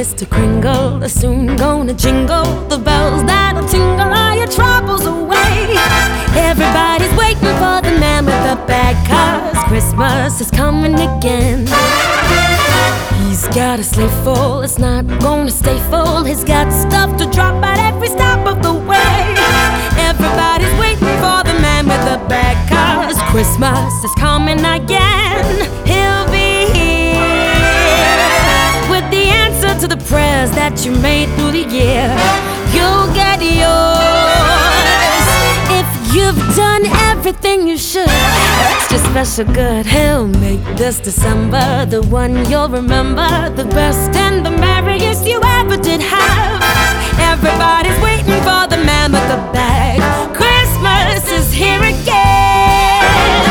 Mr. Kringle is soon gonna jingle the bells that'll tingle all your troubles away. Everybody's waiting for the man with the bag, 'cause Christmas is coming again. He's got a sleigh full, it's not gonna stay full. He's got stuff to drop at every stop of the way. Everybody's waiting for the man with the bag, 'cause Christmas is coming again. He'll be here with the answer to the prayers that you made through the year. You'll get yours if you've done everything you should. Extra special good, he'll make this December the one you'll remember, the best and the merriest you ever did have. Everybody's waiting for the man with the bag. Christmas is here again.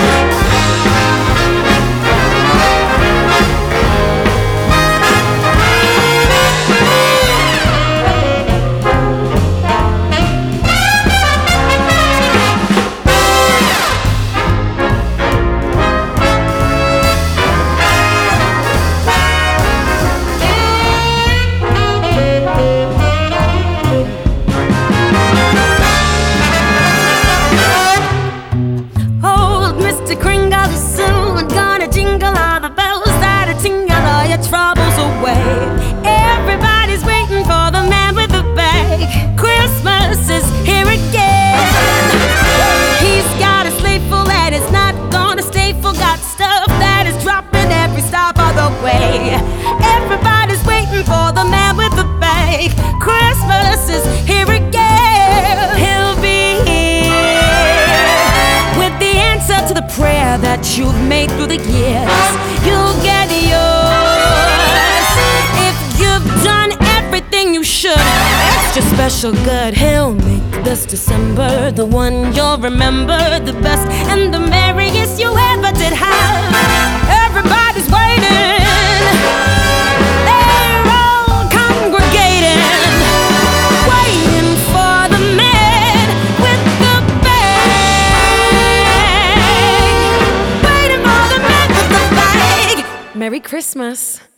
Troubles away. Everybody's waiting for the man with the bag. Christmas is here again. He's got a sleigh full and it's not gonna stay full. Got stuff that is dropping every stop of the way. Everybody's waiting for the man with the bag. Christmas is here again. He'll be here with the answer to the prayer that you've made through the years. You'll get yours if you've done everything you should. Extra special good, he'll make this December the one you'll remember, the best and the merriest you ever did have. Everybody's waiting, they're all congregating, waiting for the man with the bag. Waiting for the man with the bag. Merry Christmas.